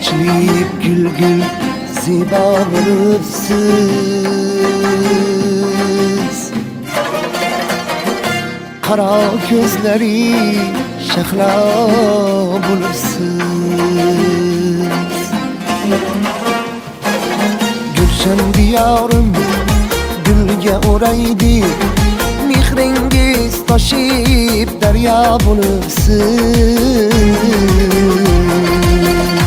Ochlib gül gül ziba bo'libsiz, qaro ko'zlari shahlo bo'libsiz. Gulshan diyorim gulga o'raydi, mehringiz toshib daryo bo'libsiz.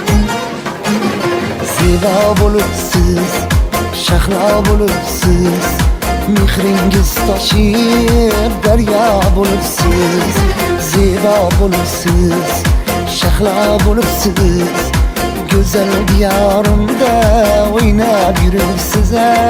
Zibo bo'libsiz, shahlo bo'libsiz, mehringiz toshib daryo bo'libsiz. Zibo bo'libsiz, shahlo bo'libsiz, go'zal diyorimda o'ynab yuribsiz.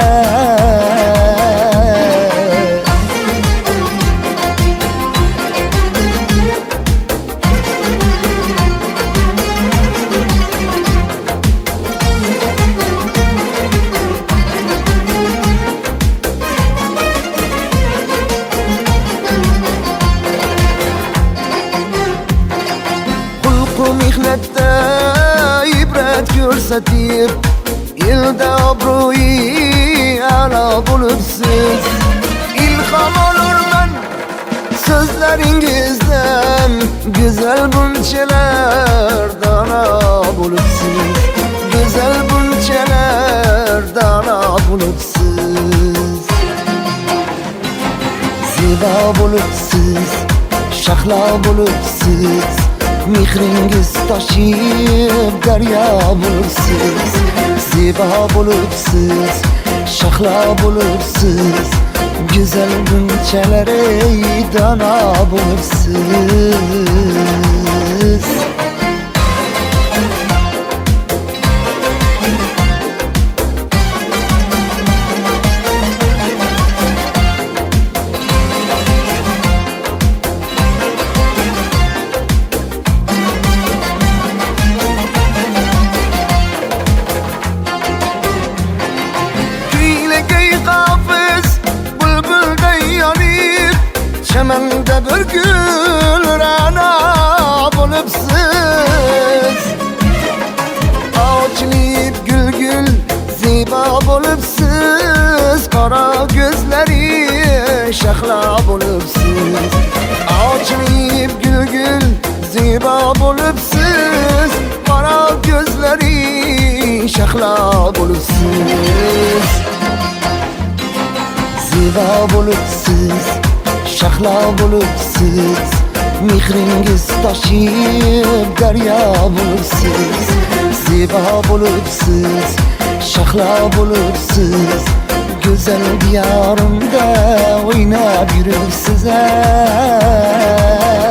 Mehnatda ibrat ko'rsatib, elda obro'yi a'lo bo'libsiz. Ilhom olurman so'zlaringizdan, go'zal bunchalar dono bo'libsiz. Go'zal bunchalar dono bo'libsiz. Zibo bo'libsiz, shahlo bo'libsiz, mehringiz toshib daryo bo'libsiz. Zibo bo'libsiz, shahlo bo'libsiz, go'zal bunchalar dono bo'libsiz. Çamanda bir gül rana bo'libsiz. Ochlib gül gül zibo bo'libsiz, qora ko'zlari shahlo bo'libsiz. Ochlib gül gül zibo bo'libsiz, qora ko'zlari shahlo bo'libsiz. Zibo bo'libsiz, shahlo bo'libsiz, mehringiz toshib daryo bo'libsiz. Zibo bo'libsiz, shahlo bo'libsiz, go'zal diyorimda o'ynab yuribsiz.